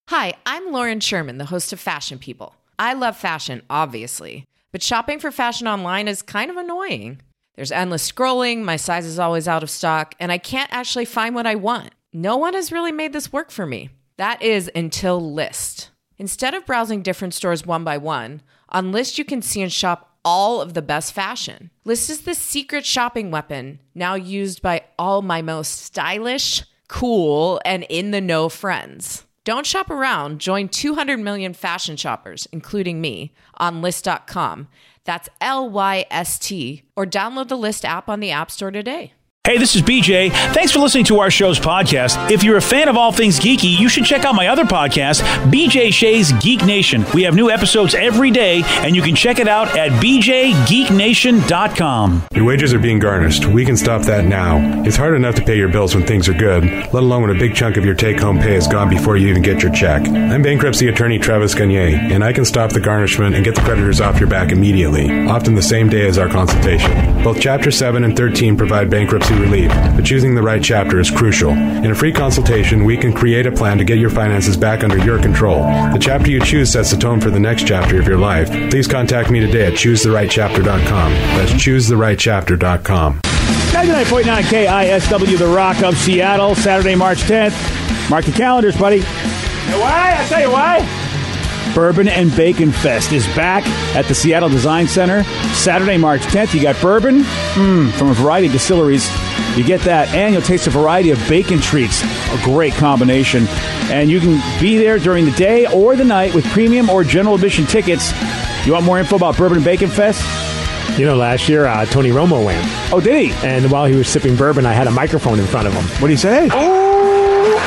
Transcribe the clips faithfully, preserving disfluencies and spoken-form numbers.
Hi, I'm Lauren Sherman, the host of Fashion People. I love fashion, obviously, but shopping for fashion online is kind of annoying. There's endless scrolling, my size is always out of stock, and I can't actually find what I want. No one has really made this work for me. That is until Lyst. Instead of browsing different stores one by one, on Lyst you can see and shop all of the best fashion. Lyst is the secret shopping weapon, now used by all my most stylish, cool, and in-the-know friends. Don't shop around. Join two hundred million fashion shoppers, including me, on Lyst dot com. That's L Y S T. Or download the Lyst app on the App Store today. Hey, this is B J. Thanks for listening to our show's podcast. If you're a fan of all things geeky, you should check out my other podcast, B J Shea's Geek Nation. We have new episodes every day, and you can check it out at B J geek nation dot com. Your wages are being garnished. We can stop that now. It's hard enough to pay your bills when things are good, let alone when a big chunk of your take-home pay is gone before you even get your check. I'm bankruptcy attorney Travis Gagne, and I can stop the garnishment and get the creditors off your back immediately, often the same day as our consultation. Both Chapter seven and thirteen provide bankruptcy relief, but choosing the right chapter is crucial. In a free consultation, we can create a plan to get your finances back under your control. The chapter you choose sets the tone for the next chapter of your life. Please contact me today at choose the right chapter dot com. That's choose the right chapter dot com. ninety-nine point nine K I S W, The Rock of Seattle, Saturday, March tenth. Mark your calendars, buddy. Hey, why? I tell you why. Bourbon and Bacon Fest is back at the Seattle Design Center. Saturday, March tenth. You got bourbon mm, from a variety of distilleries. You get that, and you'll taste a variety of bacon treats. A great combination. And you can be there during the day or the night with premium or general admission tickets. You want more info about Bourbon and Bacon Fest? You know, last year, uh, Tony Romo went. Oh, did he? And while he was sipping bourbon, I had a microphone in front of him. What did he say? Oh!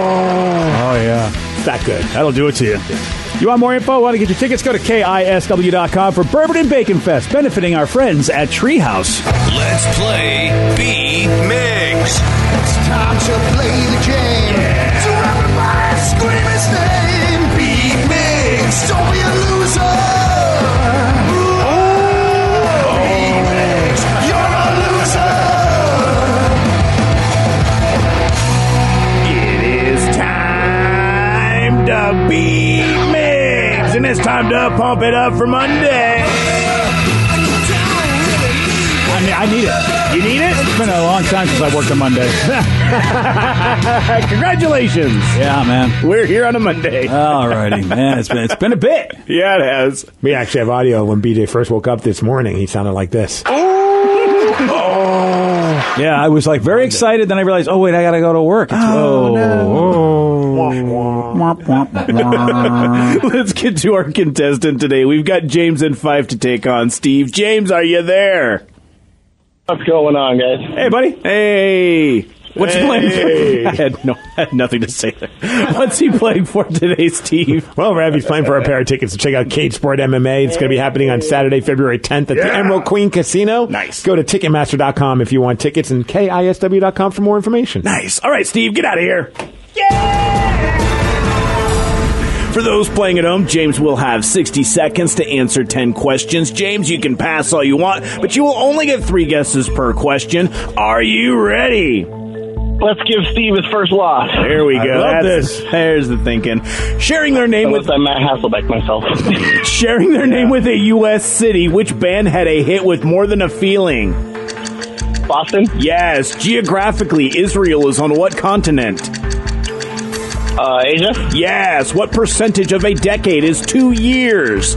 Oh, yeah. It's that good. That'll do it to you. You want more info? Want to get your tickets? Go to K I S W dot com for Bourbon and Bacon Fest, benefiting our friends at Treehouse. Let's play B-Migs. It's time to play the game. Yeah. So everybody scream his name. B-Migs, don't be a loser. Oh, B-Migs, you're a loser. It is time to be Migs, and it's time to pump it up for Monday. I mean, I need it. You need it? It's been a long time since I worked on Monday. Congratulations. Yeah, man. We're here on a Monday. All righty, man. It's been, it's been a bit. Yeah, it has. We actually have audio. When B J first woke up this morning, he sounded like this. Oh. Yeah, I was like very excited. Then I realized, oh, wait, I got to go to work. It's, Oh, oh, no. Let's get to our contestant today. We've got James and Fife to take on. Steve. James, are you there? What's going on, guys? Hey, buddy. Hey. What's Hey. he playing for? I had, no, I had nothing to say there. What's he playing for today, Steve? Well, Ravi's playing for a pair of tickets to check out Cage Sport M M A. It's going to be happening on Saturday, February tenth at the Emerald Queen Casino. Nice. Go to Ticketmaster dot com if you want tickets and K I S W dot com for more information. Nice. All right, Steve, get out of here. For those playing at home, James will have sixty seconds to answer ten questions. James, you can pass all you want, but you will only get three guesses per question. Are you ready? Let's give Steve his first loss. There we go. I love That's, this. There's the thinking. Sharing their name Unless with I'm Matt Hasselbeck myself. sharing their name with a U S city. Which band had a hit with More Than a Feeling? Boston? Yes. Geographically, Israel is on what continent? Uh, Asia? Yes. What percentage of a decade is two years?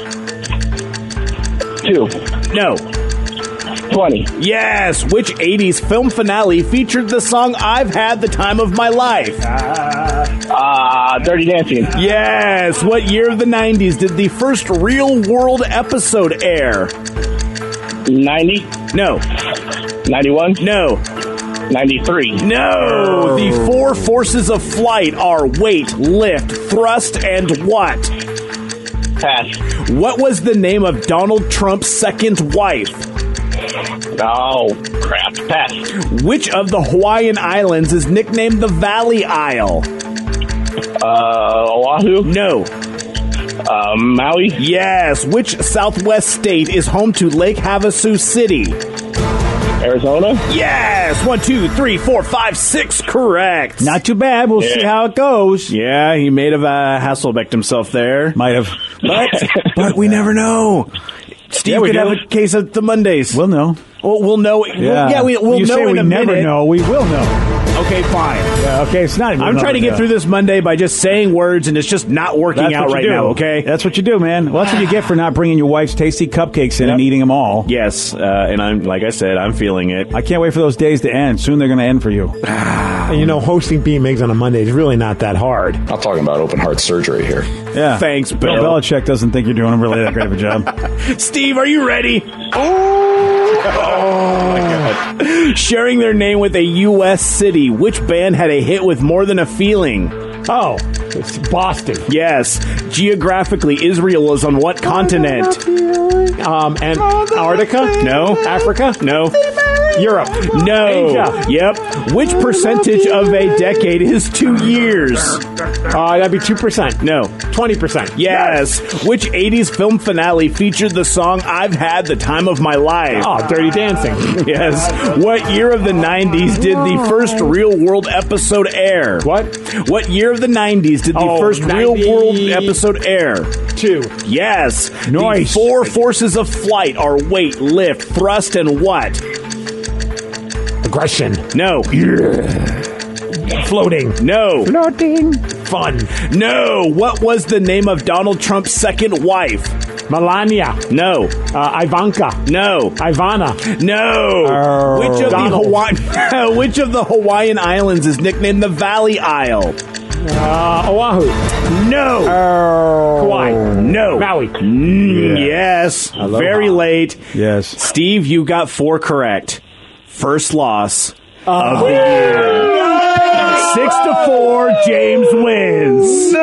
Two. No. Twenty. Yes. Which eighties film finale featured the song I've Had the Time of My Life? Uh, Dirty Dancing. Yes. What year of the nineties did the first Real World episode air? Ninety? No. Ninety-one? No. Ninety-three? No. The four forces of flight are weight, lift, thrust, and what? Pass. What was the name of Donald Trump's second wife? Oh, crap. Pass. Which of the Hawaiian Islands is nicknamed the Valley Isle? Uh, Oahu? No. Uh, Maui? Yes. Which Southwest state is home to Lake Havasu City? Arizona? Yes! One, two, three, four, five, six, correct. Not too bad. We'll Yeah. see how it goes. Yeah, he may have uh, Hasselbecked himself there. Might have. But, but we never know. Steve Yeah, we could do. have a case of the Mondays. We'll know. We'll, we'll know. Yeah, We'll, yeah we, we'll you know say in we a never minute. know. We will know. Okay, fine. Yeah, okay, it's not even I'm trying to get yeah. through this Monday by just saying words, and it's just not working That's out what you right do. now, okay? That's what you do, man. Well, that's what you get for not bringing your wife's tasty cupcakes in Yep. and eating them all. Yes, uh, and I'm like I said, I'm feeling it. I can't wait for those days to end. Soon they're going to end for you. And you know, hosting B M Migs on a Monday is really not that hard. I'm talking about open heart surgery here. Yeah. Thanks, Bill Bill. Belichick doesn't think you're doing really that great of a job. Steve, are you ready? Oh, my God. Sharing their name with a U S city, which band had a hit with More Than a Feeling? Oh, it's Boston. Yes. Geographically, Israel is on what continent? Um, Antarctica? No. Africa? No. Europe? No. Asia? Yep. Which percentage of a decade is two years? Uh, that'd be two percent. No. twenty percent. Yes. Which eighties film finale featured the song I've Had the Time of My Life? Oh, Dirty Dancing. Yes. What year of the nineties did the first Real World episode air? What? What year of the nineties did the Oh, first Real ninety World episode air? Two. Yes. Nice. The four forces of flight are weight, lift, thrust, and what? Aggression. No. Floating. No. Floating. Fun. No. What was the name of Donald Trump's second wife? Melania. No. Uh, Ivanka. No. Ivana. No. Oh. Which of Donald. the Hawaiian Which of the Hawaiian islands is nicknamed the Valley Isle? Uh, Oahu. No. Oh. Kauai. No. Maui. Mm, yes. Aloha. Very late. Yes. Steve, you got four correct. First loss Uh, of the year. Six to four, James wins.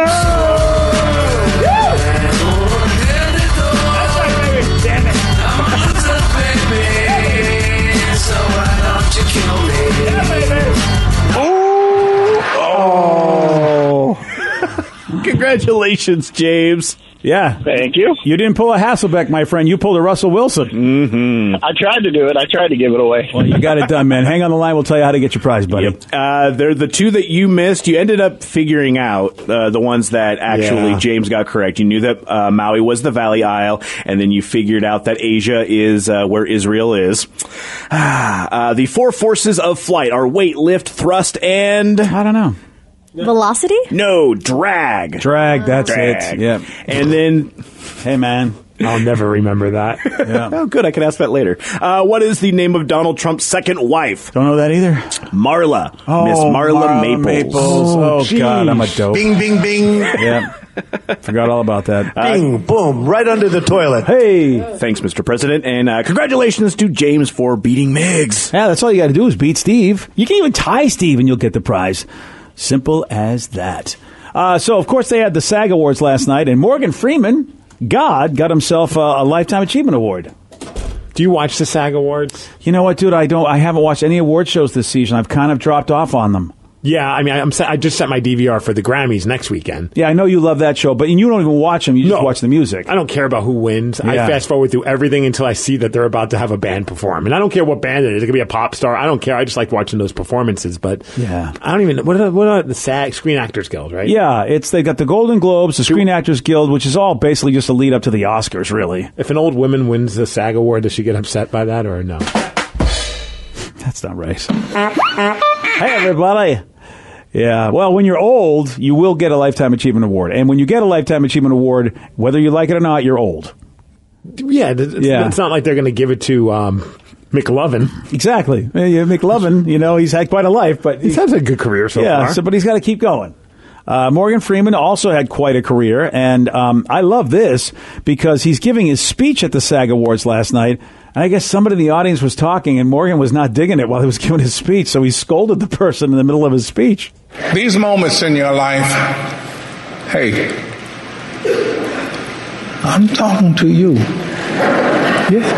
Congratulations, James. Yeah. Thank you. You didn't pull a Hasselbeck, my friend. You pulled a Russell Wilson. Mm-hmm. I tried to do it. I tried to give it away. Well, you got it done, man. Hang on the line. We'll tell you how to get your prize, buddy. Yep. Uh, they're the two that you missed. You ended up figuring out uh, the ones that actually Yeah. James got correct. You knew that uh, Maui was the Valley Isle, and then you figured out that Asia is uh, where Israel is. uh, the four forces of flight are weight, lift, thrust, and... I don't know. Velocity? No, drag. Drag, that's Drag. it. Yeah. And then... Hey, man. I'll never remember that. Yeah. Oh, good. I can ask that later. Uh, what is the name of Donald Trump's second wife? Don't know that either. Marla. Oh, Miss Marla, Marla Maples. Oh, geez. God, I'm a dope. Bing, bing, bing. Yeah. Forgot all about that. Bing, boom, right under the toilet. Hey. Thanks, Mister President, and uh, congratulations to James for beating Miggs. Yeah, that's all you got to do is beat Steve. You can even tie Steve and you'll get the prize. Simple as that. Uh, so, of course, they had the SAG Awards last night, and Morgan Freeman, God, got himself a, a Lifetime Achievement Award. Do you watch the SAG Awards? You know what, dude? I don't. I haven't watched any award shows this season. I've kind of dropped off on them. Yeah, I mean, I'm, se- I just set my D V R for the Grammys next weekend. Yeah, I know you love that show, but you don't even watch them. You just No. watch the music. I don't care about who wins. I Yeah. fast forward through everything until I see that they're about to have a band perform. And I don't care what band it is. It could be a pop star. I don't care. I just like watching those performances. But Yeah. I don't even. What are, what are the SAG Screen Actors Guild, right? Yeah, it's they got the Golden Globes, the Screen Actors Guild, which is all basically just a lead up to the Oscars, really. If an old woman wins the SAG Award, does she get upset by that or no? That's not right. Hey, everybody. Yeah, well, when you're old, you will get a Lifetime Achievement Award. And when you get a Lifetime Achievement Award, whether you like it or not, you're old. Yeah, it's, Yeah. it's not like they're going to give it to um, McLovin. Exactly. Uh, yeah, McLovin, you know, he's had quite a life, but He's had a good career so yeah, far. so, but he's got to keep going. Uh, Morgan Freeman also had quite a career, and um, I love this because he's giving his speech at the SAG Awards last night, and I guess somebody in the audience was talking, and Morgan was not digging it while he was giving his speech, so he scolded the person in the middle of his speech. These moments in your life, hey, I'm talking to you. Yeah.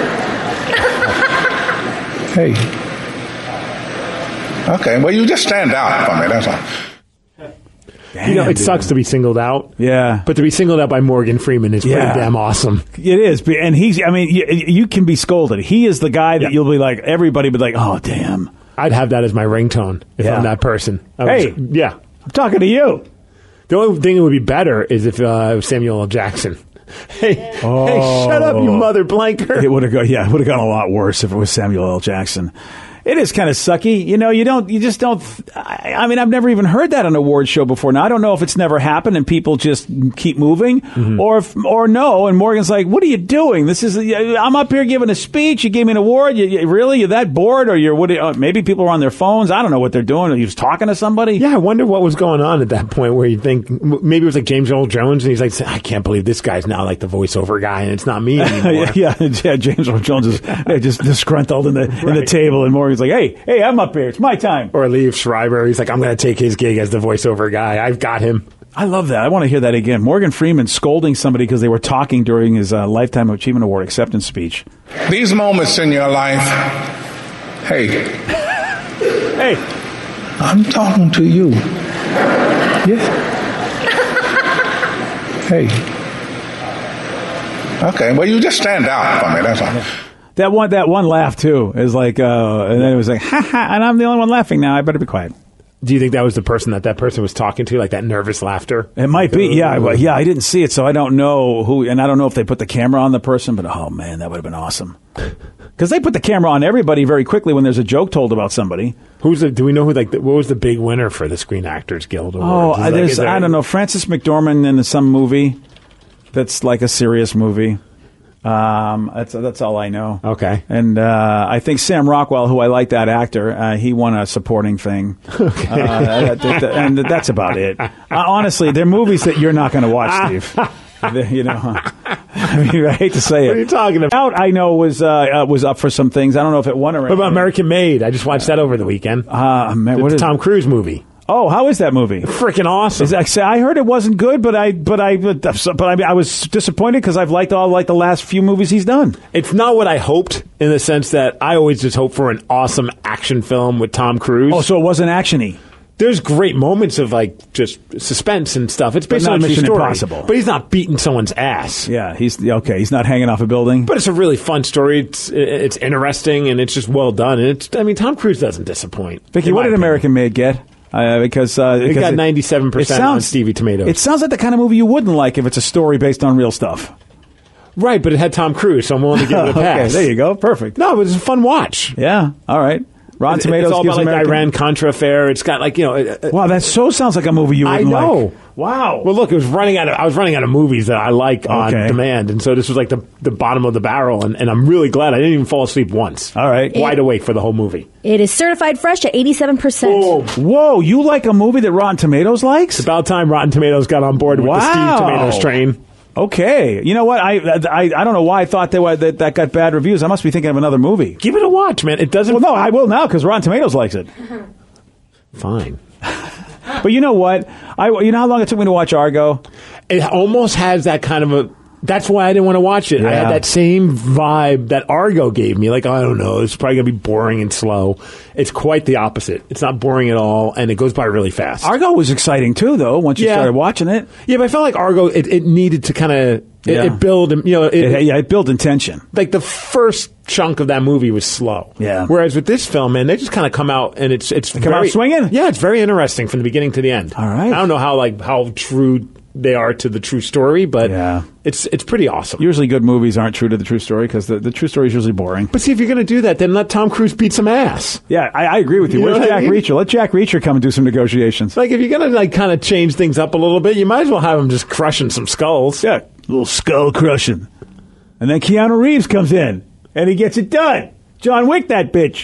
Hey. Okay, well, you just stand out for me, that's all. Damn, you know, it dude. sucks to be singled out. Yeah. But to be singled out by Morgan Freeman is pretty Yeah. damn awesome. It is. And he's, I mean, you, you can be scolded. He is the guy that Yeah. you'll be like, everybody would be like, oh, damn. I'd have that as my ringtone if Yeah. I'm that person. I Hey. was- yeah. I'm talking to you. The only thing that would be better is if uh, it was Samuel L. Jackson. Hey, Oh. hey, shut up, you mother blanker. It would have gone, yeah, it would have gone a lot worse if it was Samuel L. Jackson. It is kind of sucky. You know, you don't, you just don't, I, I mean, I've never even heard that on an award show before. Now, I don't know if it's never happened and people just keep moving Mm-hmm. or if, or no. And Morgan's like, what are you doing? This is, I'm up here giving a speech. You gave me an award. You, you, really? You're that bored? Or you're, what, uh, maybe people are on their phones. I don't know what they're doing. Are you just talking to somebody? Yeah, I wonder what was going on at that point where you think m- maybe it was like James Earl Jones and he's like, I can't believe this guy's now like the voiceover guy and it's not me anymore. yeah, yeah, James Earl Jones is uh, just disgruntled in the in the Right. table, and Morgan's like, "Hey, hey, I'm up here. It's my time." Or Liev Schreiber, he's like, I'm going to take his gig as the voiceover guy. I've got him. I love that. I want to hear that again. Morgan Freeman scolding somebody because they were talking during his uh, Lifetime Achievement Award acceptance speech. These moments in your life, hey, Hey, I'm talking to you. Yes. Hey. Okay, well, you just stand out for me, that's all. that one, that one laugh too is like, uh, and then it was like, ha ha, and I'm the only one laughing now. I better be quiet. Do you think that was the person that that person was talking to, like that nervous laughter? It might be, yeah, I- yeah. I didn't see it, so I don't know who, and I don't know if they put the camera on the person. But oh man, that would have been awesome. Because they put the camera on everybody very quickly when there's a joke told about somebody. Who's the? Do we know who? Like, the, what was the big winner for the Screen Actors Guild Oh, Awards? Is, like, there's, is there- I don't know, Frances McDormand in some movie that's like a serious movie. Um, that's that's all I know. Okay. And uh, I think Sam Rockwell, who I like that actor, uh, he won a supporting thing. Okay. Uh, that- that- that- and that's about it. Uh, honestly, they're movies that you're not going to watch, Steve. They- you know, I mean, I hate to say it. What are you talking about? Out, I know was uh, uh, was up for some things. I don't know if it won or What about American Made? I just watched that over the weekend. Uh, man, the what is Tom Cruise movie. Oh, how is that movie? Freaking awesome! Is that, I heard it wasn't good, but I, but I, but I, mean, I was disappointed because I've liked all like the last few movies he's done. It's not what I hoped in the sense that I always just hope for an awesome action film with Tom Cruise. Oh, so it wasn't actiony. There's great moments of like just suspense and stuff. It's But based not on a true Mission story, Impossible. but he's not beating someone's ass. Yeah, he's okay. He's not hanging off a building. But it's a really fun story. It's it's interesting and it's just well done. And it's I mean Tom Cruise doesn't disappoint. Vicky, in what my did opinion. American Made get? Uh, because uh, It because got ninety-seven it percent on Stevie Tomatoes. It sounds like the kind of movie you wouldn't like if it's a story based on real stuff. Right, but it had Tom Cruise, so I'm willing to give it a Okay, pass. there you go. Perfect. No, it was a fun watch. Yeah. All right. Rotten It's, Tomatoes it's all gives about like the American. Iran Contra affair. It's got like you know. Uh, Wow, that so sounds like a movie you I wouldn't know. like. Wow. Well, look, it was running out of. I was running out of movies that I like on Okay. demand, and so this was like the the bottom of the barrel, and, and I'm really glad I didn't even fall asleep once. All right. Wide awake for the whole movie. It is certified fresh at eighty-seven percent. Whoa, you like a movie that Rotten Tomatoes likes? It's about time Rotten Tomatoes got on board with the Steve Wow. Tomatoes train. Okay. You know what? I I, I don't know why I thought they were, that that got bad reviews. I must be thinking of another movie. Give it a watch, man. It doesn't. Well, no, I will now because Rotten Tomatoes likes it. Fine. But you know what? I you know how long it took me to watch Argo? It almost has that kind of a. That's why I didn't want to watch it. I Yeah. had that same vibe that Argo gave me. Like, I don't know, it's probably going to be boring and slow. It's quite the opposite. It's not boring at all, and it goes by really fast. Argo was exciting too, though. Once you Yeah. started watching it, Yeah, but I felt like Argo, it, it needed to kind of it, Yeah. it build, you know, it, it, yeah, it built intention. like the first chunk of that movie was slow. Yeah. Whereas with this film, man, they just kind of come out and it's it's come very, out swinging? Yeah, it's very interesting from the beginning to the end. All right. I don't know how like how true they are to the true story, but Yeah. it's it's pretty awesome. Usually, good movies aren't true to the true story because the, the true story is usually boring. But see, if you're going to do that, then let Tom Cruise beat some ass. Yeah, I, I agree with you. You know Where's what I Jack mean? Reacher? Let Jack Reacher come and do some negotiations. Like if you're going to like kind of change things up a little bit, you might as well have him just crushing some skulls. Yeah, little skull crushing. And then Keanu Reeves comes in and he gets it done. John Wick, that bitch.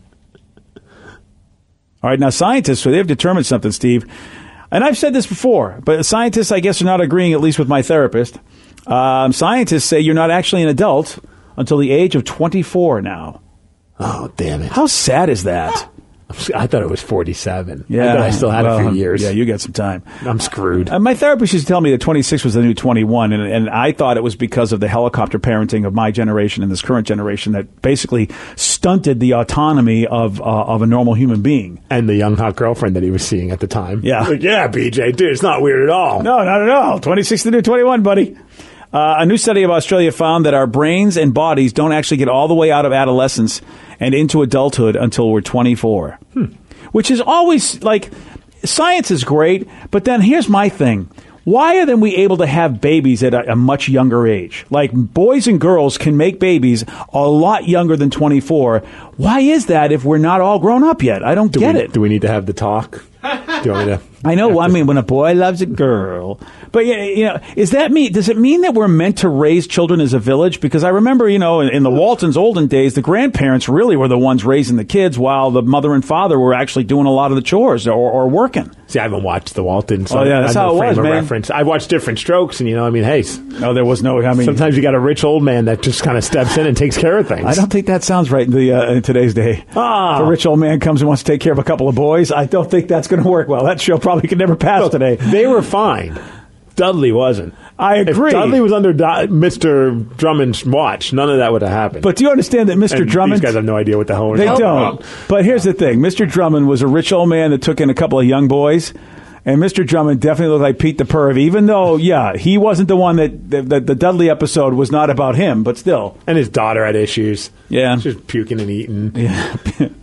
All right, now scientists, so they've determined something, Steve. And I've said this before, but scientists, I guess, are not agreeing, at least with my therapist. Um, scientists say you're not actually an adult until the age of twenty-four now. Oh, damn it. How sad is that? I thought it was forty-seven. Yeah, I thought I still had well, a few years. Yeah, you got some time. I'm screwed. Uh, my therapist used to tell me that twenty-six was the new twenty-one, and, and I thought it was because of the helicopter parenting of my generation and this current generation that basically stunted the autonomy of uh, of a normal human being. And the young hot girlfriend that he was seeing at the time. Yeah. Like, yeah, B J, dude, it's not weird at all. No, not at all. twenty-six the new twenty-one, buddy. Uh, a new study of Australia found that our brains and bodies don't actually get all the way out of adolescence and into adulthood until we're twenty-four. Hmm. Which is always, like, science is great, but then here's my thing. Why are then we able to have babies at a, a much younger age? Like, boys and girls can make babies a lot younger than twenty-four. Why is that if we're not all grown up yet? I don't do get we, it. Do we need to have the talk? Do you want me to? I know. I mean, when a boy loves a girl, but yeah, you know, is that mean? Does it mean that we're meant to raise children as a village? Because I remember, you know, in, in the Waltons' olden days, the grandparents really were the ones raising the kids, while the mother and father were actually doing a lot of the chores or, or working. See, I haven't watched the Waltons. So oh yeah, that's I have how no it frame was, of man. Reference. I watched Different Strokes, and you know, I mean, hey, no, there was no. I mean, sometimes you got a rich old man that just kind of steps in and takes care of things. I don't think that sounds right in the uh, in today's day. Ah. If a rich old man comes and wants to take care of a couple of boys, I don't think that's going to work well. That show probably could never pass Look, today. They were fine. Dudley wasn't. I agree. If Dudley was under Do- Mister Drummond's watch, none of that would have happened. But do you understand that Mister And Drummond... These guys have no idea what the hell we're They talking don't. about. But here's the thing. Mister Drummond was a rich old man that took in a couple of young boys. And Mister Drummond definitely looked like Pete the Perv, even though, yeah, he wasn't the one that... The, the, the Dudley episode was not about him, but still. And his daughter had issues. Yeah. She was puking and eating. Yeah.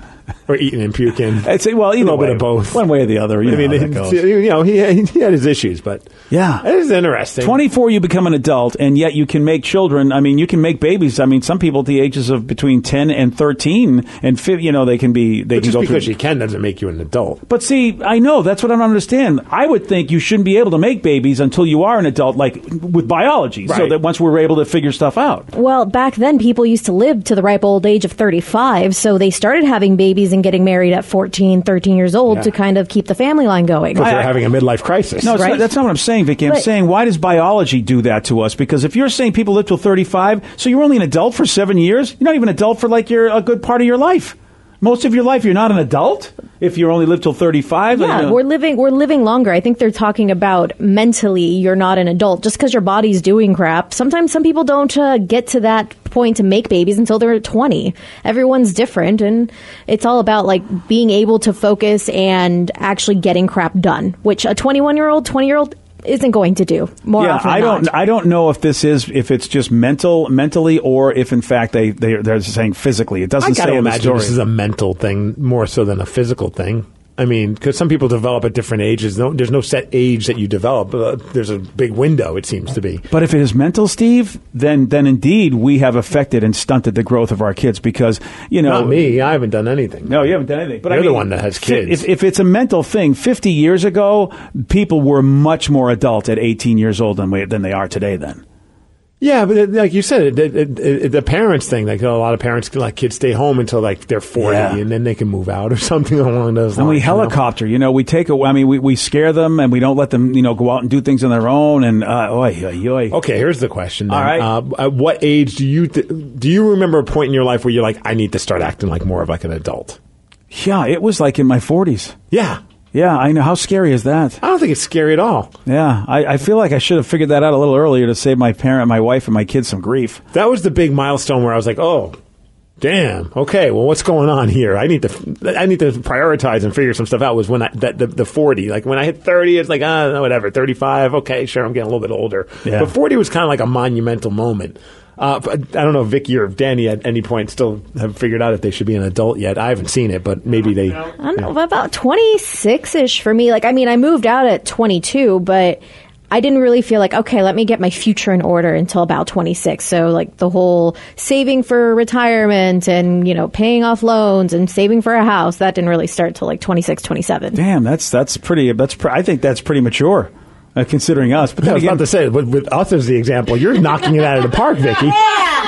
Or eating and puking. I'd say, well, either a little way, bit of both. One way or the other. You I know mean, how that it- goes. you know, he, he had his issues, but Yeah. it is interesting. twenty-four, you become an adult, and yet you can make children. I mean, you can make babies. I mean, some people at the ages of between ten and thirteen, and fi- you know, they can be. They But can just go because through. you can doesn't make you an adult. But see, I know that's what I don't understand. I would think you shouldn't be able to make babies until you are an adult, like with biology, so Right. that once we're able to figure stuff out. Well, back then, people used to live to the ripe old age of thirty-five, so they started having babies and getting married at fourteen, thirteen years old Yeah. to kind of keep the family line going. Because they're having a midlife crisis. No, it's Right. not, that's not what I'm saying, Vicky. I'm But- saying, why does biology do that to us? Because if you're saying people live till thirty-five, so you're only an adult for seven years, you're not even an adult for like your a good part of your life. Most of your life, you're not an adult if you only live till thirty-five. Yeah, you know. we're living we're living longer. I think they're talking about mentally you're not an adult just because your body's doing crap. Sometimes some people don't uh, get to that point to make babies until they're twenty. Everyone's different, and it's all about like being able to focus and actually getting crap done, which a twenty-one year old, twenty year old isn't going to do more yeah, often I than don't. not. I don't know if this is if it's just mental, mentally, or if in fact they they they're saying physically. It doesn't I gotta say in the imagine story. this is a mental thing more so than a physical thing. I mean, because some people develop at different ages. No, there's no set age that you develop. Uh, there's a big window, it seems to be. But if it is mental, Steve, then then indeed we have affected and stunted the growth of our kids because you know Not me. I haven't done anything. No, you haven't done anything. But You're I mean, the one that has fi- kids. If, if it's a mental thing, fifty years ago, people were much more adult at eighteen years old than we, than they are today. Then. Yeah, but it, like you said, it, it, it, the parents thing, like a lot of parents let kids stay home until like they're forty, Yeah. and then they can move out or something along those lines. And we you know? helicopter, you know, we take a, I mean, we, we scare them and we don't let them, you know, go out and do things on their own. And, uh, oy, oy, oy. Okay, here's the question. Then. All right. Uh, at what age do you th- do you remember a point in your life where you're like, I need to start acting like more of like an adult? Yeah, it was like in my forties. Yeah. Yeah, I know. How scary is that? I don't think it's scary at all. Yeah, I, I feel like I should have figured that out a little earlier to save my parent, my wife, and my kids some grief. That was the big milestone where I was like, oh, damn. Okay, well, what's going on here? I need to I need to prioritize and figure some stuff out. Was when I that the, the forty, like when I hit thirty, it's like ah, no, whatever. thirty-five, okay, sure, I'm getting a little bit older. Yeah. But forty was kind of like a monumental moment. Uh, but I don't know if Vicky or Danny at any point still have figured out if they should be an adult yet. I haven't seen it, but maybe they. I don't know, about twenty-six-ish for me. Like, I mean, I moved out at twenty-two, but I didn't really feel like, okay, let me get my future in order until about twenty-six. So, like, the whole saving for retirement and, you know, paying off loans and saving for a house, that didn't really start till like twenty-six, twenty-seven. Damn, that's that's pretty. That's pre- I think that's pretty mature, uh, uh, considering us. But I then was again, about to say, with, with us as the example, you're knocking it out of the park, Vicky.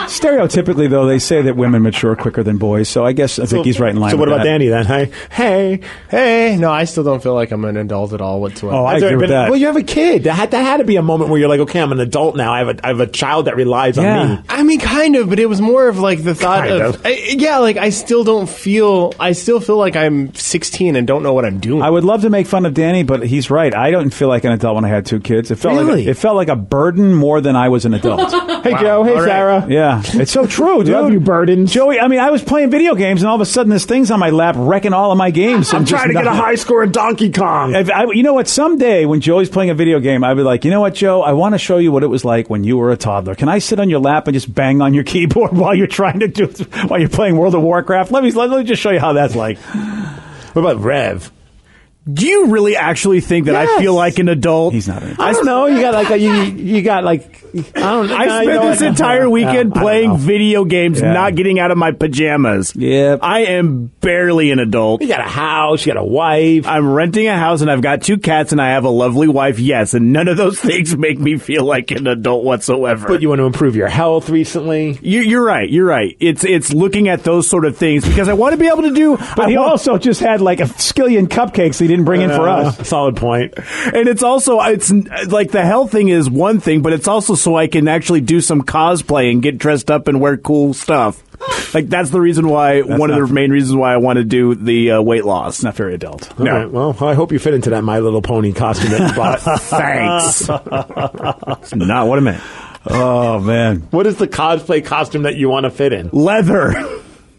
Stereotypically, though, they say that women mature quicker than boys, so I guess I think So- he's right in line So with what about that. Danny then? Hey, hey, Hey, no, I still don't feel like I'm an adult at all whatsoever. Oh, I That's agree right, with but- that. Well, you have a kid. That had, that had to be a moment where you're like, okay, I'm an adult now. I have a I have a child that relies Yeah. on me. I mean, kind of, but it was more of like the thought Kind of, of. I, yeah, like I still don't feel, I still feel like I'm sixteen and don't know what I'm doing. I would love to make fun of Danny, but he's right. I don't feel like an adult when I had two kids. It felt like Really? a, it felt like a burden more than I was an adult. Hey, Joe. Hey, All right. Sarah. Yeah, it's so true, dude. Love you, burdens. Joey, I mean, I was playing video games, and all of a sudden, this thing's on my lap, wrecking all of my games. I'm and just trying to get a not- high score in Donkey Kong. If I, you know what? Someday when Joey's playing a video game, I'd be like, you know what, Joe? I want to show you what it was like when you were a toddler. Can I sit on your lap and just bang on your keyboard while you're trying to do while you're playing World of Warcraft? Let me let me just show you how that's like. What about Rev? Do you really actually think that I Yes. feel like an adult? He's not an I don't know. You got like a, you you got like I don't. I know. spent this entire weekend Yeah, I don't playing know. video games, Yeah. not getting out of my pajamas. Yep. I am barely an adult. You got a house. You got a wife. I'm renting a house and I've got two cats and I have a lovely wife, yes, and none of those things make me feel like an adult whatsoever. But you want to improve your health recently. You, you're right. You're right. It's it's looking at those sort of things because I want to be able to do. But I he want- also just had like a skillion cupcakes he didn't bring in for Uh, us. Solid point. and it's also it's like the health thing is one thing, but it's also so I can actually do some cosplay and get dressed up and wear cool stuff. Like that's the reason why one of not- the main reasons why I want to do the uh, weight loss. It's not very adult. All right. Well, I hope you fit into that My Little Pony costume that you bought. Thanks. That's not what I meant. Oh man. What is the cosplay costume that you want to fit in? Leather.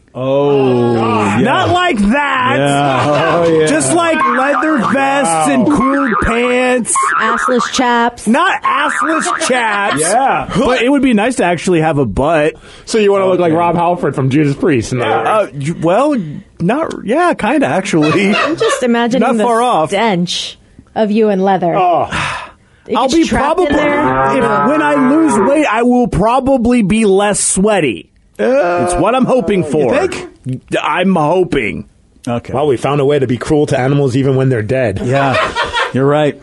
Oh, yeah. Not like that. Yeah. Oh, yeah. Just like leather vests and cool pants. Assless chaps. Not assless chaps. Yeah. But it would be nice to actually have a butt. So you want to look like Rob Halford from Judas Priest? In other words. Uh, you- well, not, yeah, kind of actually. I'm just imagining Not the far off. stench of you in leather. Oh, It I'll gets be trapped probably, in there. if, when I lose weight, I will probably be less sweaty. It's what I'm hoping for. you think? I'm hoping. Okay. well, we found a way to be cruel to animals even when they're dead. Yeah. You're right.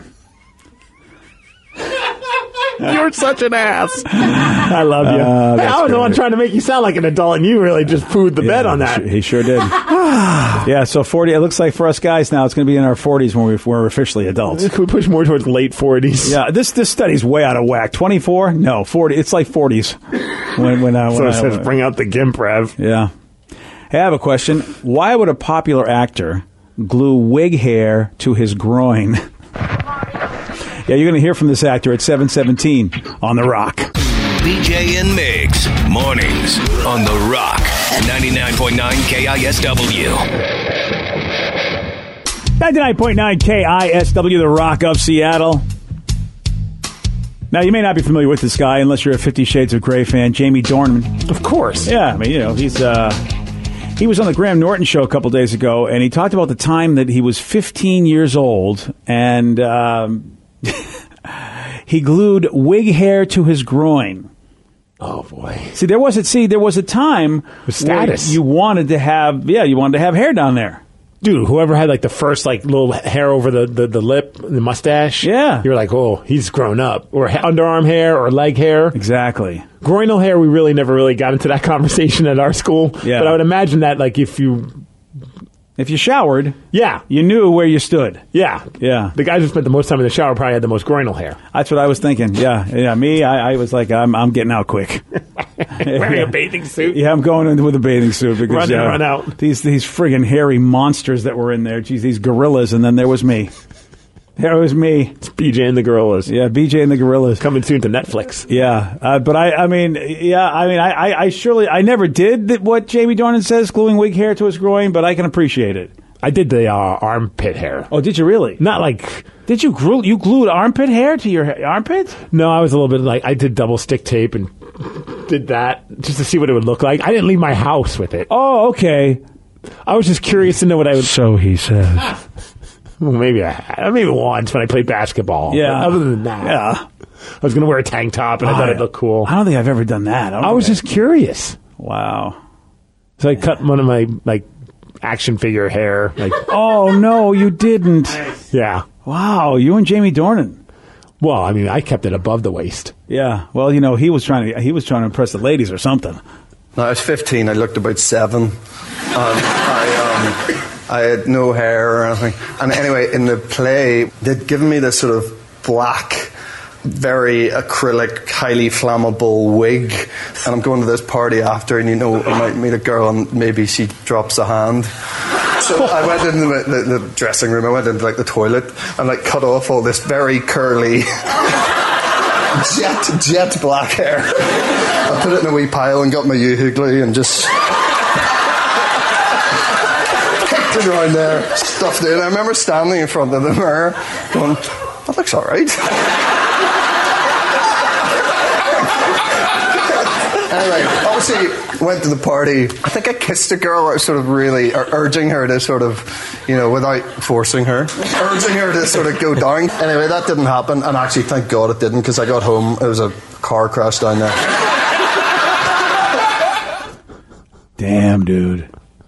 You're such an ass. I love you. Uh, hey, that's I was the one great. trying to make you sound like an adult, and you really just pooed the bed Yeah, on that. He sure did. Yeah, so forty. It looks like for us guys now, it's going to be in our forties when we, we're officially adults. Could we push more towards late forties? Yeah, this this study's way out of whack. twenty-four? No, forty. It's like forties. When when, uh, when So I, it says bring out the gimp, Rev. yeah. Hey, I have a question. Why would a popular actor glue wig hair to his groin? Yeah, you're going to hear from this actor at seven seventeen on The Rock. B J and Migs, mornings on The Rock, ninety-nine point nine K I S W. ninety-nine point nine K I S W, The Rock of Seattle. Now, you may not be familiar with this guy unless you're a Fifty Shades of Grey fan, Jamie Dornan. Of course. Yeah, I mean, you know, he's uh, he was on the Graham Norton show a couple days ago, and he talked about the time that he was fifteen years old, and um, he glued wig hair to his groin. Oh boy. See, there was a see, there was a time With status. where you wanted to have, yeah, you wanted to have hair down there. Dude, whoever had like the first like little hair over the, the, the lip, the mustache. Yeah. You were like, oh, he's grown up. Or ha- underarm hair or leg hair. Exactly. Groinal hair, we really never really got into that conversation at our school. Yeah. But I would imagine that like if you... If you showered, Yeah. you knew where you stood. Yeah. Yeah. The guys who spent the most time in the shower probably had the most groinal hair. That's what I was thinking. Yeah, yeah. Me, I, I was like, I'm, I'm getting out quick. Wearing a bathing suit. Yeah, I'm going in with a bathing suit because Run in, uh, run out. These these friggin' hairy monsters that were in there. Geez, these gorillas, and then there was me. There was me. It's B J and the Gorillas. Yeah, B J and the Gorillas. Coming soon to Netflix. Yeah, uh, but I, I mean, yeah, I mean, I, I, I surely, I never did th- what Jamie Dornan says, gluing wig hair to his groin, but I can appreciate it. I did the uh, armpit hair. Oh, did you really? Not like... Did you glue, you glued armpit hair to your ha- armpits? No, I was a little bit like... I did double stick tape and did that just to see what it would look like. I didn't leave my house with it. Oh, okay. I was just curious to know what I would... So he says. Well, maybe I had. Maybe once when I played basketball. Yeah. But other than that... Yeah. I was going to wear a tank top and I thought it'd look cool. I don't think I've ever done that. I, don't I think was just curious. Wow. So I cut one of my, like, action figure hair. Like, Oh, no, you didn't. yeah. Wow, you and Jamie Dornan. Well, I mean, I kept it above the waist. Yeah. Well, you know, he was trying to he was trying to impress the ladies or something. No, I was fifteen. I looked about seven. Um, I, um, I had no hair or anything. And anyway, in the play, they'd given me this sort of black, very acrylic, highly flammable wig. And I'm going to this party after, and you know, I might meet a girl and maybe she drops a hand. So I went into the, the, the dressing room, I went into like the toilet and like cut off all this very curly jet jet black hair. I put it in a wee pile and got my Yoo-hoo glue and just kicked it around there, stuffed it in. I remember standing in front of the mirror going, that looks alright. Anyway, obviously went to the party. I think I kissed a girl. I was sort of really ur- urging her to sort of, you know, without forcing her, urging her to sort of go down. Anyway, that didn't happen, and actually, thank God it didn't, because I got home. It was a car crash down there. Damn, dude.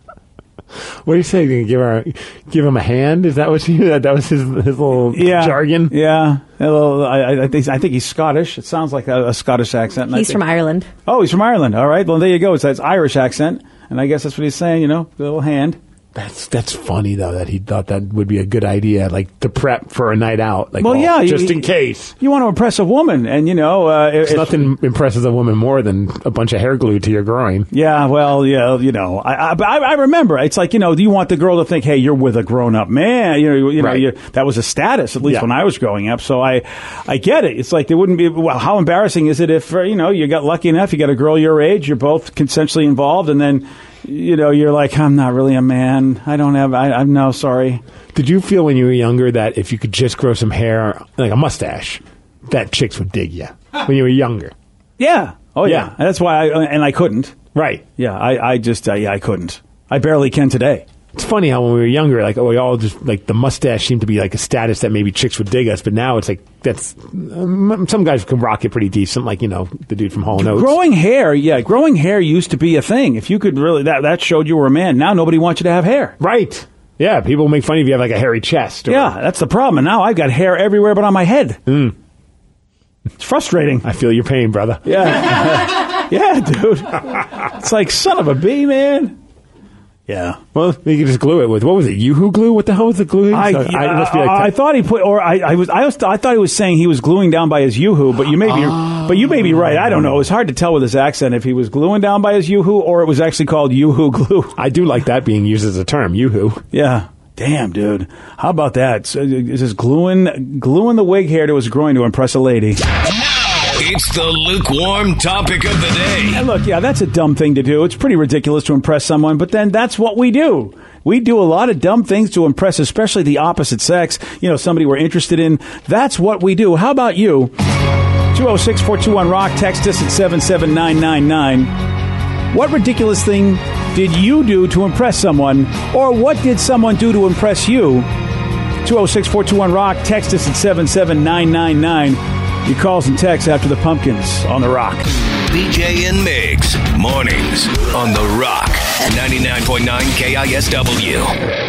What do you say? You give her, give him a hand? Is that what you? That was his, his little Yeah. jargon. Yeah. A little, I, I, think, I think he's Scottish. It sounds like a, a Scottish accent. and I He's think- from Ireland. Oh, he's from Ireland. All right. Well, there you go. It's that Irish accent, and I guess that's what he's saying. You know, a little hand. That's that's funny though that he thought that would be a good idea, like to prep for a night out. Like, Well, oh, yeah, just you- in case. You want to impress a woman, and you know, uh, There's if- nothing impresses a woman more than a bunch of hair glued to your groin. Yeah, well, yeah, you know, I, I I remember. It's like, you know, you want the girl to think, hey, you're with a grown up man. You know, you know, Right. you, that was a status, at least Yeah. when I was growing up. So I, I get it. It's like there wouldn't be. Well, how embarrassing is it if uh, you know you got lucky enough, you got a girl your age, you're both consensually involved, and then you know you're like, I'm not really a man. I don't have. I, I'm no sorry. Did you feel when you were younger that if you could just grow some hair, like a mustache, that chicks would dig you when you were younger? Yeah. Oh yeah. Yeah. And that's why I and I couldn't. Right. Yeah. I I just uh, yeah I couldn't. I barely can today. It's funny how when we were younger, like we all just like the mustache seemed to be like a status that maybe chicks would dig us, but now it's like that's um, some guys can rock it pretty decent, like you know the dude from Hall and Oates. Growing hair, yeah, growing hair used to be a thing. If you could really, that that showed you were a man. Now nobody wants you to have hair. Right. Yeah, people make fun of you have like a hairy chest. Or, Yeah, that's the problem. And now I've got hair everywhere but on my head. Mm. It's frustrating. I feel your pain, brother. Yeah. Yeah, dude. It's like, son of a bee, man. Yeah. Well, you could just glue it with, what was it, Yoo-hoo glue? What the hell was the glue? I, So, I, it must be like I thought he put, or I, I was, I was, I thought he was saying he was gluing down by his yoo-hoo, but you may be, but you may be right. I don't know. It was hard to tell with his accent if he was gluing down by his yoo-hoo or it was actually called yoo-hoo glue. I do like that being used as a term, Yoo-hoo. Yeah. Damn, dude. How about that? So, is this gluing, gluing the wig hair to his groin to impress a lady? It's the lukewarm topic of the day. And look, yeah, that's a dumb thing to do. It's pretty ridiculous to impress someone, but then that's what we do. We do a lot of dumb things to impress, especially the opposite sex. You know, somebody we're interested in. That's what we do. How about you? two oh six, four two one, rock. Text us at seven seven nine nine nine. What ridiculous thing did you do to impress someone? Or what did someone do to impress you? two oh six, four two one, rock. Text us at seven seven nine nine nine. Your calls and texts after the Pumpkins on The Rock. B J and Migs, mornings on The Rock, ninety-nine point nine K I S W.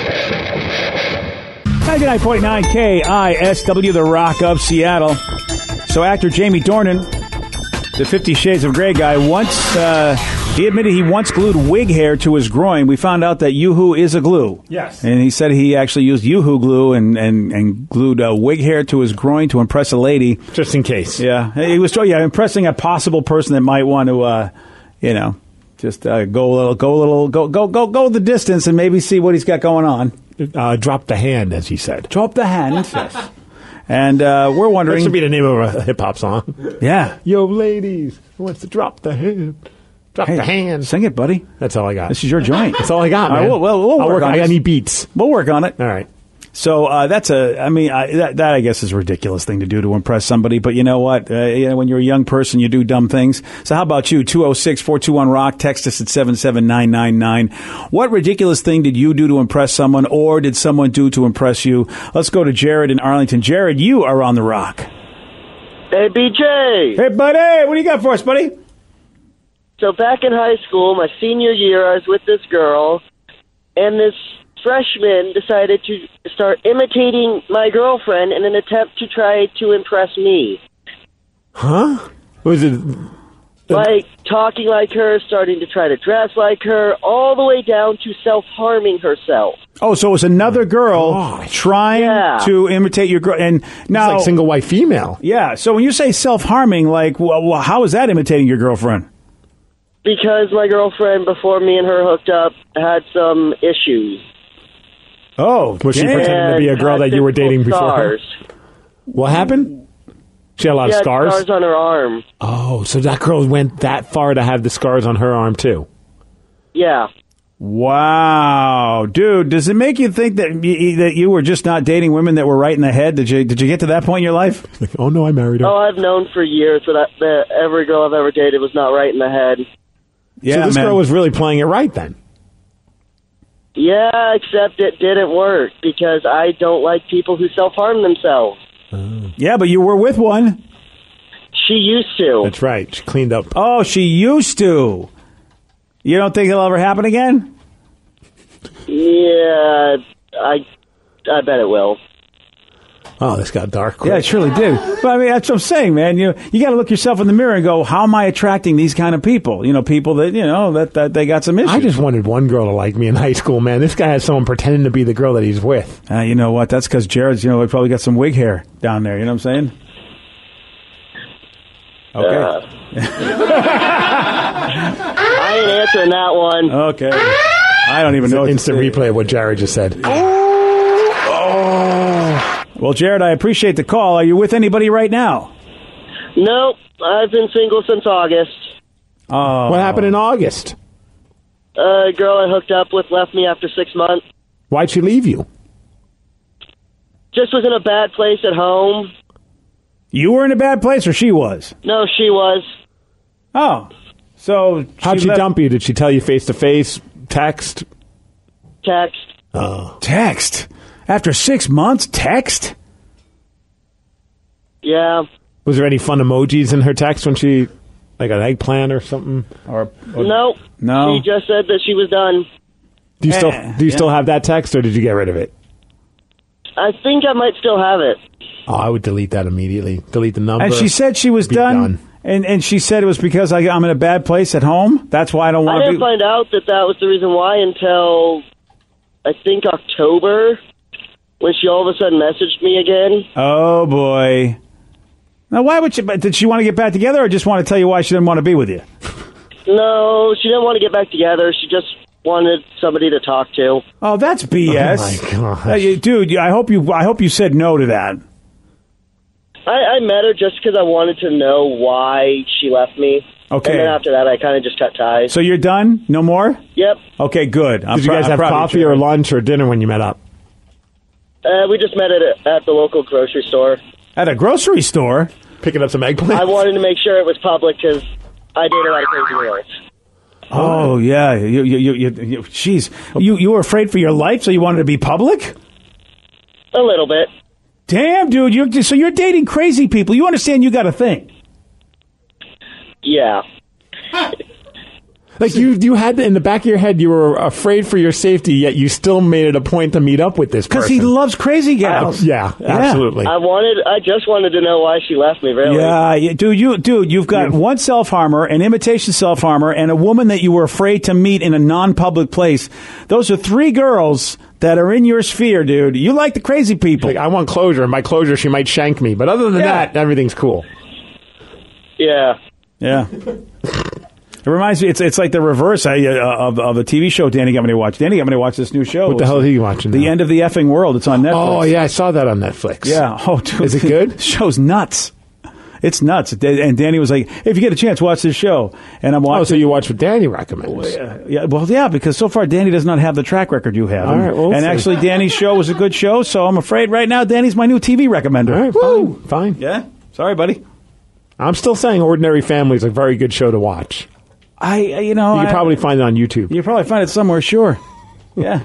ninety-nine point nine K I S W, The Rock of Seattle. So actor Jamie Dornan, the Fifty Shades of Grey guy, once uh, he admitted he once glued wig hair to his groin. We found out that Yoo-hoo is a glue. Yes. And he said he actually used Yoo-hoo glue and, and, and glued uh, wig hair to his groin to impress a lady. Just in case. Yeah. He was yeah, impressing a possible person that might want to, uh, you know, just uh, go a little, go a little, go, go, go, go the distance and maybe see what he's got going on. Uh, drop the hand, as he said. Drop the hand. Yes. And uh, we're wondering. That should be the name of a hip hop song. Yeah. Yo, ladies, who wants to drop the hand? Drop Hey, the hand. Sing it, buddy. That's all I got. This is your joint. That's all I got, All man. right, well, well, we'll I'll work work on I this. need beats. We'll work on it. All right. So uh, that's a, I mean, I, that, that I guess is a ridiculous thing to do to impress somebody. But you know what? Uh, you know, when you're a young person, you do dumb things. So how about you? two oh six, four two one, rock. Text us at seven seven nine nine nine. What ridiculous thing did you do to impress someone, or did someone do to impress you? Let's go to Jared in Arlington. Jared, you are on The Rock. Hey, B J. Hey, buddy. What do you got for us, buddy? So back in high school, my senior year, I was with this girl, and this freshman decided to start imitating my girlfriend in an attempt to try to impress me. Huh? Was it... Like, talking like her, starting to try to dress like her, all the way down to self-harming herself. Oh, so it was another girl trying Yeah. to imitate your girl. And now, like single white female. Yeah. So when you say self-harming, like, well, well, how is that imitating your girlfriend? Because my girlfriend, before me and her hooked up, had some issues. Oh, was she damn. pretending to be a girl And that you were physical dating before? scars. What happened? She had a lot She of had scars? scars on her arm. Oh, so that girl went that far to have the scars on her arm, too. Yeah. Wow, dude! Does it make you think that y- that you were just not dating women that were right in the head? Did you did you get to that point in your life? Like, oh no, I married her. Oh, I've known for years that, I, that every girl I've ever dated was not right in the head. Yeah, so this man. girl was really playing it right then. Yeah, except it didn't work because I don't like people who self-harm themselves. Yeah, but you were with one. She used to. That's right. She cleaned up. Oh, she used to. You don't think it'll ever happen again? Yeah, I, I bet it will. Oh, this got dark quick. Yeah, it surely did. But I mean, that's what I'm saying, man. You you got to look yourself in the mirror and go, how am I attracting these kind of people? You know, people that you know that, that they got some issues. I just wanted one girl to like me in high school, man. This guy has someone pretending to be the girl that he's with. Uh, you know what? That's because Jared's, you know, he probably got some wig hair down there. You know what I'm saying? Okay. Uh, I ain't answering that one. Okay. I don't even It's know. an what to instant say. replay of what Jared just said. Well, Jared, I appreciate the call. Are you with anybody right now? Nope, I've been single since August. Oh. What happened in August? A girl I hooked up with left me after six months. Why'd she leave you? Just was in a bad place at home. You were in a bad place, or she was? No, she was. Oh. So How'd she, left- dump you? Did she tell you face to face, text? Text. Oh. Text? After six months, text? Yeah. Was there any fun emojis in her text when she, like an eggplant or something? Or, or Nope. No. She just said that she was done. do you still Eh, do you yeah. still have that text, or did you get rid of it? I think I might still have it. Oh, I would delete that immediately. Delete the number. And she said she was Be done, done. And, and she said it was because I, I'm in a bad place at home. That's why I don't I want to didn't be. find out that that was the reason why until, I think, October, when she all of a sudden messaged me again. Oh, boy. Now, why would she? but Did she want to get back together, or just want to tell you why she didn't want to be with you? No, she didn't want to get back together. She just wanted somebody to talk to. Oh, that's B S. Oh, my gosh. Uh, you- dude, I hope you. I hope you said no to that. I, I met her just because I wanted to know why she left me. Okay. And then after that, I kind of just cut ties. So you're done? No more? Yep. Okay, good. I'm Did you prou- guys I'm have proud of you, coffee or Jared. lunch or dinner when you met up? Uh, we just met at, a, at the local grocery store. At a grocery store? Picking up some eggplants? I wanted to make sure it was public because I date a lot of crazy girls. Oh, yeah. You, you, you, you, you, jeez. You, you were afraid for your life, so you wanted to be public? A little bit. Damn, dude. You're, so you're dating crazy people. You understand you got a thing. Yeah. Like you, you had in the back of your head, you were afraid for your safety, yet you still made it a point to meet up with this person. Because he loves crazy gals. Uh, yeah, absolutely. I wanted. I just wanted to know why she left me. Really. Yeah, yeah, dude, you, dude, you've got one self-harmer, an imitation self-harmer, and a woman that you were afraid to meet in a non-public place. Those are three girls that are in your sphere, dude. You like the crazy people. Like, I want closure, and by closure, she might shank me. But other than Yeah. that, everything's cool. Yeah. Yeah. It reminds me, it's it's like the reverse uh, of of a T V show Danny got me to watch. Danny got me to watch this new show. What the hell are you watching The now? End of the Effing World. It's on Netflix. Oh, yeah, I saw that on Netflix. Yeah. Oh, dude. Is it good? The show's nuts. It's nuts. And Danny was like, if you get a chance, watch this show. And I'm watching. Oh, so you watch what Danny recommends. Yeah, yeah, well, yeah, because so far Danny does not have the track record you have. All right, well, and we'll actually, see. Danny's show was a good show, so I'm afraid right now Danny's my new T V recommender. All right, Woo! fine, fine. Yeah? Sorry, buddy. I'm still saying Ordinary Family is a very good show to watch. I, uh, you know, You can I- probably find it on YouTube. You can probably find it somewhere, sure. Yeah.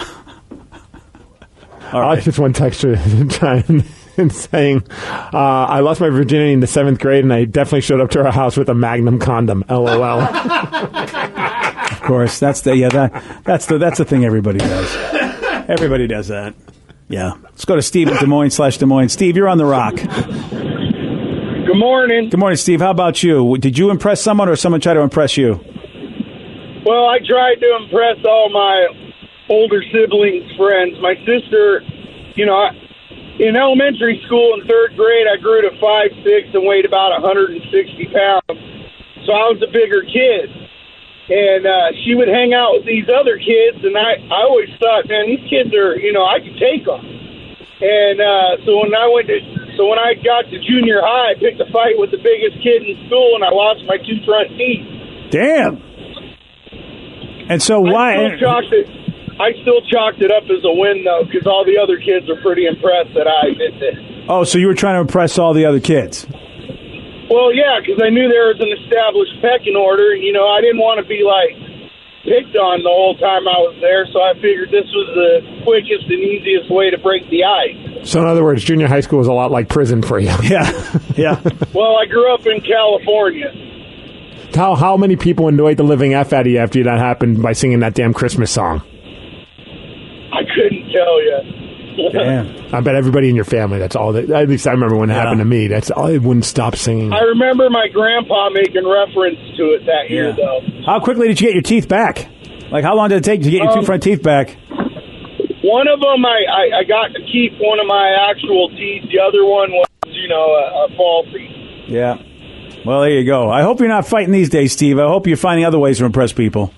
All I right. like this one texture trying and saying, uh, I lost my virginity in the seventh grade, and I definitely showed up to our house with a Magnum condom. LOL. Of course, that's the yeah that that's the that's the thing everybody does. Everybody does that. Yeah. Let's go to Steve in Des Moines slash Des Moines. Steve, you're on the Rock. Good morning. Good morning, Steve. How about you? Did you impress someone or someone try to impress you? Well, I tried to impress all my older siblings' friends. My sister, you know, I, in elementary school in third grade, I grew to five six and weighed about one hundred sixty pounds. So I was a bigger kid. And uh, she would hang out with these other kids, and I, I always thought, man, these kids are, you know, I could take them. And uh, so when I went to, so when I got to junior high, I picked a fight with the biggest kid in school, and I lost my two front teeth. Damn. And so why? I still chalked it, I still chalked it up as a win, though, because all the other kids were pretty impressed that I did this. Oh, so you were trying to impress all the other kids? Well, yeah, because I knew there was an established pecking order, and, you know, I didn't want to be, like, picked on the whole time I was there, so I figured this was the quickest and easiest way to break the ice. So, in other words, junior high school was a lot like prison for you. Yeah, yeah. Well, I grew up in California. How how many people annoyed the living F out of you after that happened by singing that damn Christmas song? I couldn't tell you. Damn. I bet everybody in your family, that's all that, at least I remember when it Yeah. happened to me, that's all, they wouldn't stop singing. I remember my grandpa making reference to it that year, Yeah. though. How quickly did you get your teeth back? Like, how long did it take to get your Um, two front teeth back? One of them, I, I, I got to keep one of my actual teeth. The other one was, you know, a, a falsie. Yeah. Well, there you go. I hope you're not fighting these days, Steve. I hope you're finding other ways to impress people.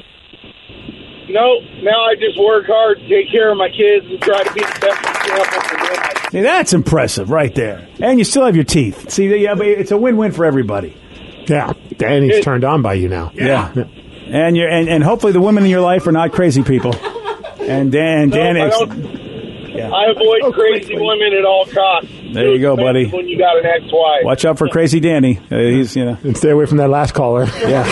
No, now I just work hard, take care of my kids, and try to be the best example for them. See, that's impressive right there. And you still have your teeth. See, yeah, but it's a win-win for everybody. Yeah. Danny's turned on by you now. Yeah. And you're and, and hopefully the women in your life are not crazy people. And Dan, No, Dan, I, ex- don't, yeah. I avoid crazy women at all costs. There you go, buddy. When you got an ex-wife. Watch out for crazy Danny. Uh, he's, you know, And stay away from that last caller.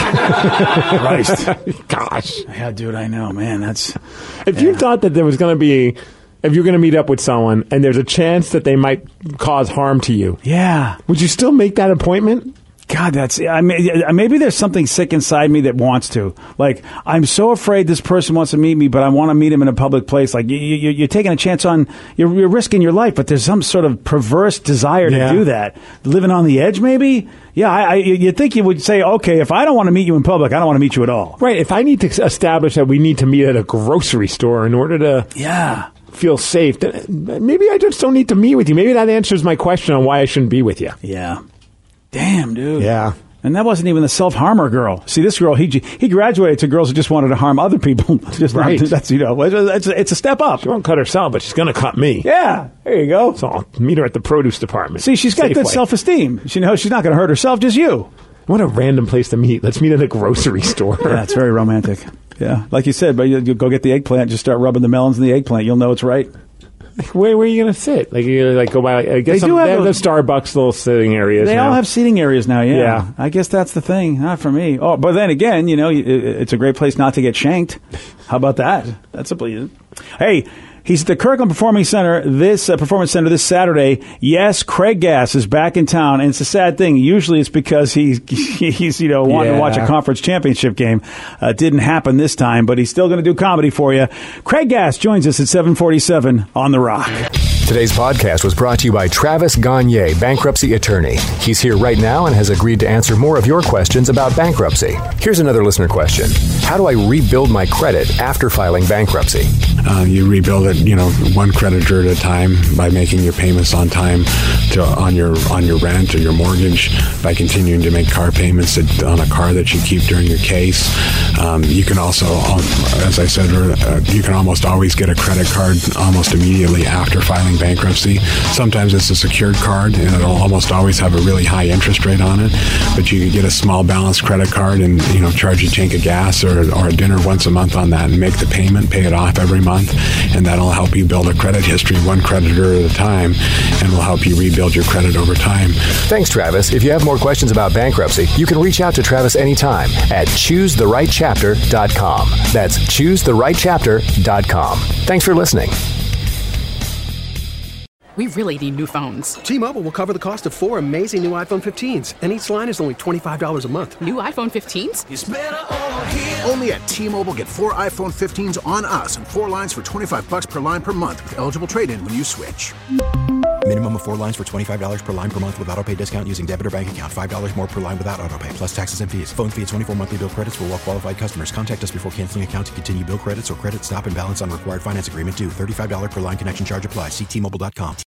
yeah. Christ. Gosh. Yeah, dude, I know, man. That's If you thought that there was going to be, if you're going to meet up with someone and there's a chance that they might cause harm to you, yeah. would you still make that appointment? God, that's I mean, maybe there's something sick inside me that wants to. Like, I'm so afraid this person wants to meet me, but I want to meet him in a public place. Like, you, you, you're taking a chance on, you're, you're risking your life, but there's some sort of perverse desire Yeah. to do that. Living on the edge, maybe? Yeah, I, I, you'd think you would say, okay, if I don't want to meet you in public, I don't want to meet you at all. Right. If I need to establish that we need to meet at a grocery store in order to Yeah. feel safe, then maybe I just don't need to meet with you. Maybe that answers my question on why I shouldn't be with you. Yeah. Damn, dude. Yeah. And that wasn't even the self-harmer girl. See, this girl, he he graduated to girls who just wanted to harm other people. Just Right. Not, that's, you know, it's a, it's a step up. She won't cut herself, but she's going to cut me. Yeah, there you go. So I'll meet her at the produce department. See, she's got good Safeway. self-esteem. She knows she's not going to hurt herself, just you. What a random place to meet. Let's meet at a grocery store. Yeah, it's very romantic. Yeah, like you said, but you, you go get the eggplant, just start rubbing the melons in the eggplant. You'll know it's right. Where, where are you going to sit? Like, you like go by, like, I guess They some, do have they have those- the Starbucks little sitting areas They now. all have seating areas now, yeah. Yeah. I guess that's the thing. Not for me. Oh, but then again, you know, it- it's a great place not to get shanked. How about that? That's a pleasant. Hey, he's at the Kirkland Performing Center this uh, Performance Center this Saturday. Yes, Craig Gass is back in town, and it's a sad thing. Usually, it's because he's he's you know wanting Yeah. to watch a conference championship game. Uh, it didn't happen this time, but he's still going to do comedy for you. Craig Gass joins us at seven forty-seven on The Rock. Today's podcast was brought to you by Travis Gagne, bankruptcy attorney. He's here right now and has agreed to answer more of your questions about bankruptcy. Here's another listener question. How do I rebuild my credit after filing bankruptcy? Uh, you rebuild it, you know, one creditor at a time by making your payments on time to on your on your rent or your mortgage, by continuing to make car payments that, on a car that you keep during your case. Um, you can also, as I said, uh, you can almost always get a credit card almost immediately after filing bankruptcy. Sometimes it's a secured card, and it'll almost always have a really high interest rate on it. But you can get a small balance credit card and, you know, charge a tank of gas or, or a dinner once a month on that and make the payment, pay it off every month, and that'll help you build a credit history one creditor at a time, and will help you rebuild your credit over time. Thanks, Travis. If you have more questions about bankruptcy, you can reach out to Travis anytime at choose the right chapter dot com. That's choose the right chapter dot com. Thanks for listening. We really need new phones. T-Mobile will cover the cost of four amazing new iPhone fifteens, and each line is only twenty-five dollars a month. New iPhone fifteens? It's better over here. Only at T-Mobile, get four iPhone fifteens on us and four lines for twenty-five dollars per line per month with eligible trade-in when you switch. Minimum of four lines for twenty-five dollars per line per month with autopay discount using debit or bank account. five dollars more per line without autopay, plus taxes and fees. Phone fee at twenty-four monthly bill credits for well-qualified customers. Contact us before canceling account to continue bill credits or credit stop and balance on required finance agreement due. thirty-five dollars per line connection charge applies. See T Mobile dot com.